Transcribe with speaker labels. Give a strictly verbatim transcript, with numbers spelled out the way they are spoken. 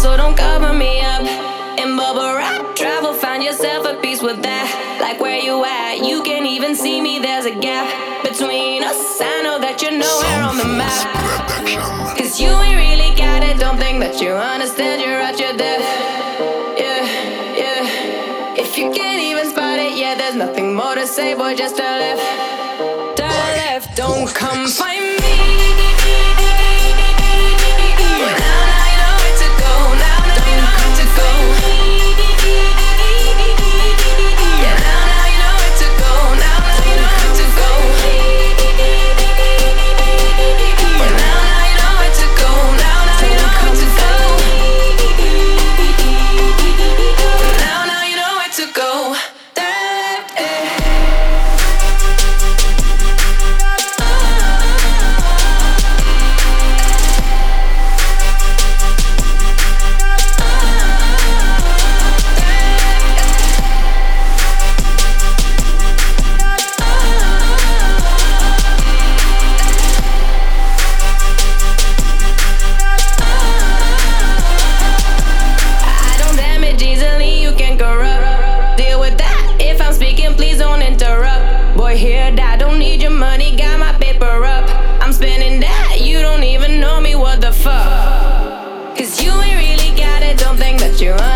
Speaker 1: so don't cover me up. In bubble wrap travel, find yourself a piece with that. Like where you at, you can even see me, there's a gap between us. I know that you're nowhere on the map. Cause you ain't really got it, don't think that you understand, you're at your depth. Yeah, yeah. If you can't even spot it, yeah, there's nothing more to say, boy, just turn left. Turn left, don't come find me. You